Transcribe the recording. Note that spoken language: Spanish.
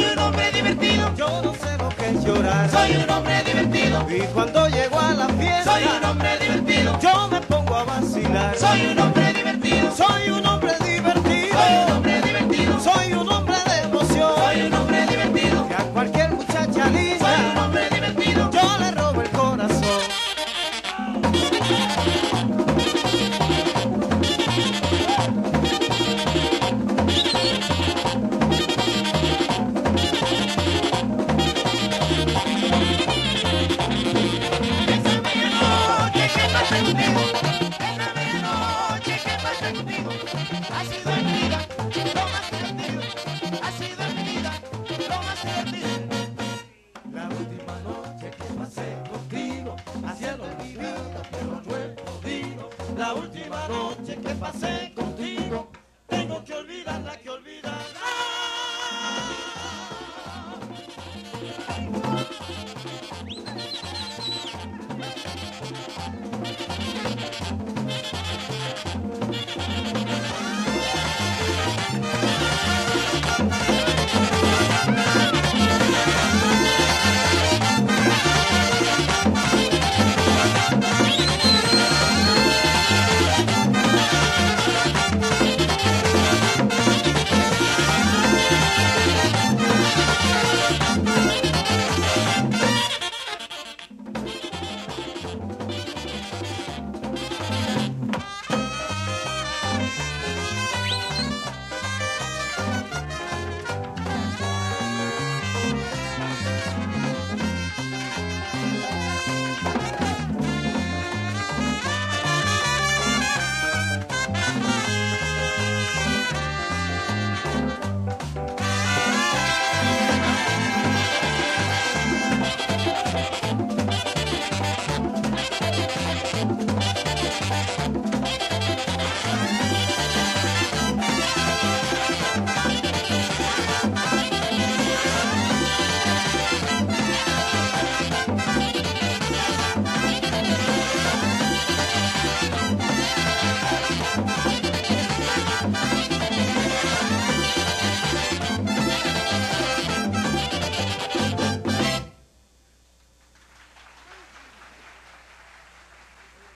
Soy un hombre divertido. Yo no sé lo que es llorar. Soy un hombre divertido. Y cuando llego a la fiesta, Soy un hombre divertido. yo me pongo a vacilar. Soy un hombre divertido. Soy un hombre divertido. Soy un hombre divertido. Soy un hombre de emoción. Soy un hombre divertido. Que a cualquier muchacha linda Soy un hombre divertido. yo le robo el corazón. Ha sido en mi vida lo más divertido, ha sido en mi vida lo más divertido. La última noche que pasé contigo, haciendo mi vida, pero no he podido. La última noche que pasé